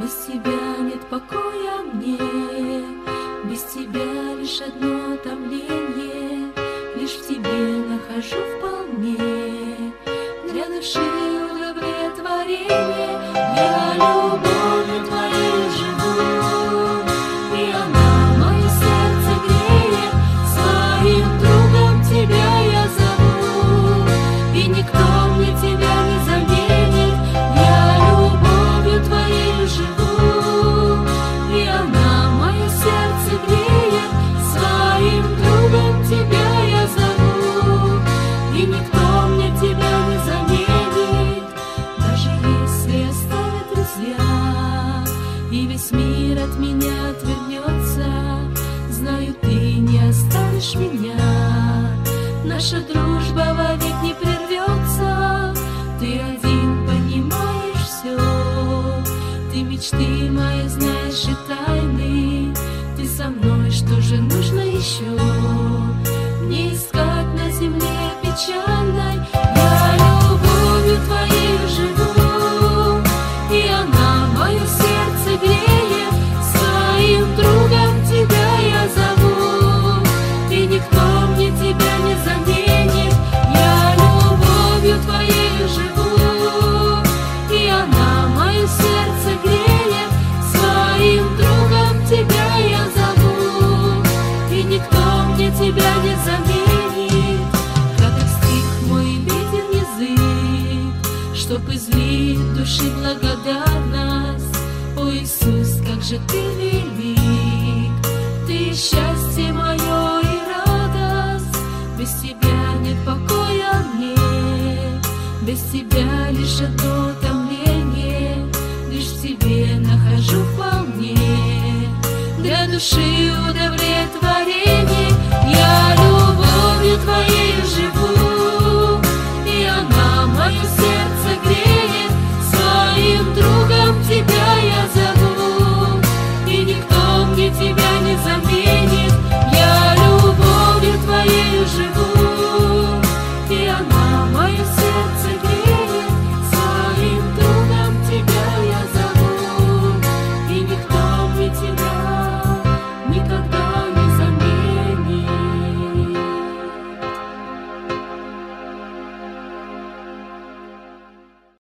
Без тебя нет покоя мне, без тебя лишь одно томление, лишь в тебе нахожу вполне для души удовлетворение. Я любовью твоей живу, и она мое сердце греет. Своим другом тебя я зову, и никто мне тебя не заменит. Я любовью твоей живу, и она мое сердце греет. Своим другом тебя я зову, и никто мне тебя не заменит. Даже если оставят друзья, и весь мир от меня отвернется, знаю, ты не оставишь меня. Наша дружба вовек не прервется. Ты один понимаешь все, ты мечты мои знаешь и тайны. Ты со мной, что же нужно еще? Не искать на земле печальной. Я любовью твоей живу, и она мое сердце греет. Своим другом тебя я зову, и никто мне тебя не заменит. Я любовью твоей живу, и она мое сердце греет. Своим другом тебя я зову, и никто мне тебя не заменит. Краток стих мой, беден язык, чтоб излить в души благодарность. О, Иисус, как же ты велик, ты счастье мое и радость. Без тебя нет покоя мне, без тебя лишь одно томление, лишь в тебе нахожу вполне для души удовлетворение.